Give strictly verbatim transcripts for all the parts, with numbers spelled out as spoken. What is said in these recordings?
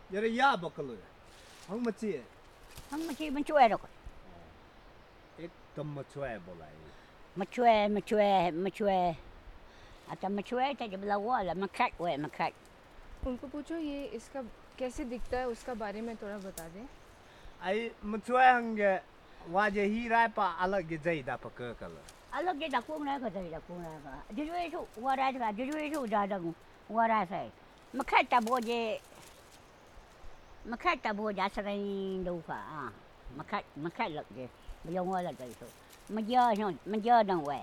जरे या बकलो है हम मच्छी है हम मच्छी मछुए रखो एकदम मछुआ है बोला है मछुए मछुए मछुए अच्छा मछुए तो जब लगा ला मखट हुए मखट उनको पूछो ये इसका कैसे दिखता है उसका बारे में थोड़ा बता दें आई मछुआ हंगे वाजे ही राय पा अलग जई दा पक कल अलग जे डाकू ना का जई डाकू ना का जुजुए जो वारा का जुजुए जो जा दंग वारा से मखट ता बोजे मखट ता बोजा सराई दो का आ मखट मखट लग जे बिलोंग वाला जई तो मजा न मजा न वे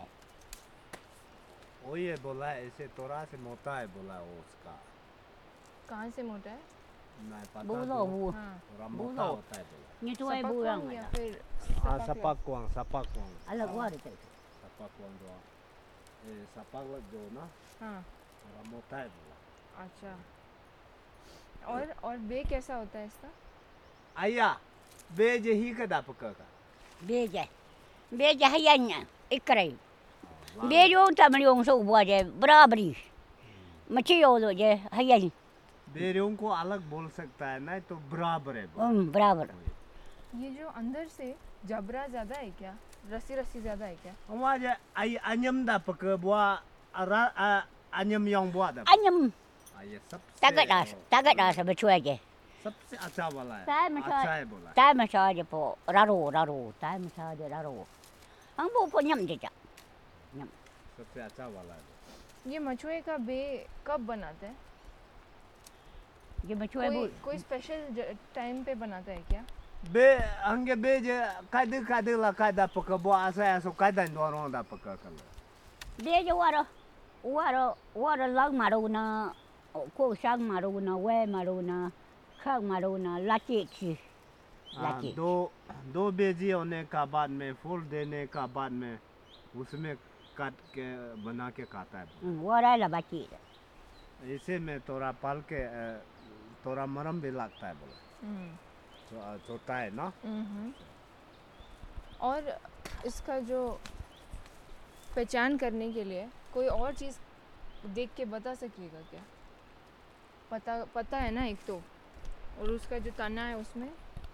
वो ये बोला है ऐसे तोरा से मोटा है बोला वो उसका कहाँ से मोटा है मैं पता बोलो वो हाँ थोड़ा मोटा होता है बोला ये तो है सपा बुरा कौन या वाला फिर हाँ सपा सपा कुआं सपा कुआं अलग वाला जई सपा कुआं जो ये सपा जो ना हाँ थोड़ा मोटा है बोला अच्छा और और बे कैसा होता है इसका आया बेज ही कदा पक का बेजे बेजे है या इकरे बेजो तमरियों सो बोजे बराबरी मच्छी हो तो जे है या बेरियों को अलग बोल सकता है ना तो बराबर है बोला। हम बराबर ये जो अंदर से जबरा ज़्यादा है क्या रस्सी रस्सी ज़्यादा है क्या वहाँ जे आई अन्यम दा पक बुआ अरा अन्यम योंग बुआ दा अन्यम ये सबसे ताकत आस ताकत आस बचुए जे सबसे अच्छा वाला है ताई मसा अच्छा है बोला ताई मसा जे पो रारो रारो ताई मसा जे रारो हम वो पो nhâm जे जा nhâm सबसे अच्छा वाला है ये मछुए का बे कब बनाते हैं जे बचुए कोई वो कोई स्पेशल टाइम पे बनाता है क्या बे हंगे बे जे कादे कादे ला कादा पक बुआ ऐसा ऐसा कादा इंदोरों दा पक कल दे जे वारो वारो वारो लग मारो ना को सांग मारो ना वे मारो ना खाग मारो ना लाची छी लाची दो दो बेजी होने का बाद में फूल देने का बाद में उसमें काट के बना के खाता है वारा ला बाची इसे में तोरा पाल के तोरा मरम भी लगता है बोला हम्म तो छोटा है ना हम्म और इसका जो पहचान करने के लिए कोई और चीज़ देख के बता सकिएगा क्या पता पता है ना एक तो और उसका जो तना है उसमें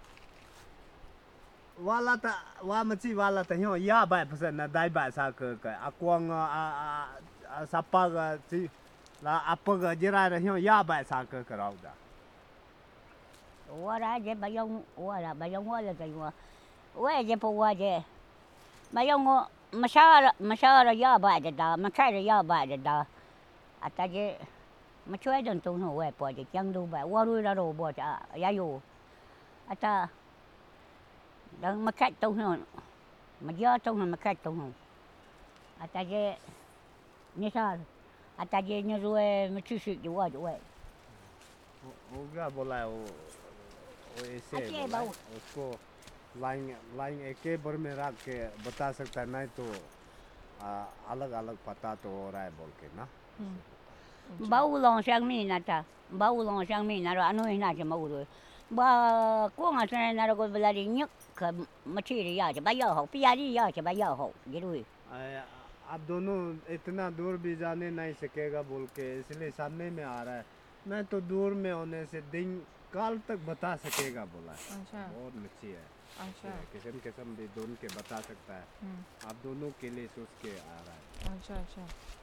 वाला था वा मच्छी वाला था यो या बाय पसंद ना दाई बाय सा के के अक्वांग आ आ सपा का ची ला apa ga jira ra yo ya बाय सा के कराओ दा वारा जे bayong वाला bayong वाला जे वो वे जे पो वा जे bayong मसाला मसाला या बाय जे दा मसाला या बाय जे दा आता जे मछुए जन तो नो वे पो जे चंग दो बाय वारू रा रो बो जा या यो आता đang mà khách tông nó mà giờ tông nó mà khách tông nó à ta je như sao à ta je như rồi mà chú sĩ chú à chú ấy हो गया बोला है वो वो ऐसे अच्छे बोला है, बाबू। उसको लाइन लाइन एक ही बार में रख के बता सकता है नहीं तो अलग अलग पता तो हो रहा है बोल के ना bao lòng sang mi na ta bao lòng sang mi na rồi anh ơi na chỉ mau rồi ba cô ngài trên này là có là đi nhất cái mà chỉ đi giờ chỉ bây giờ học bây giờ đi giờ chỉ bây giờ học vậy rồi आ- आप दोनों इतना दूर भी जाने नहीं सकेगा बोल के इसलिए सामने में आ रहा है नहीं तो दूर में होने से दिन काल तक बता सकेगा बोला है अच्छा बहुत मच्छी है अच्छा किस्म किस्म भी दोनों के बता सकता है हम्म आप दोनों के लिए सोच के आ रहा है अच्छा अच्छा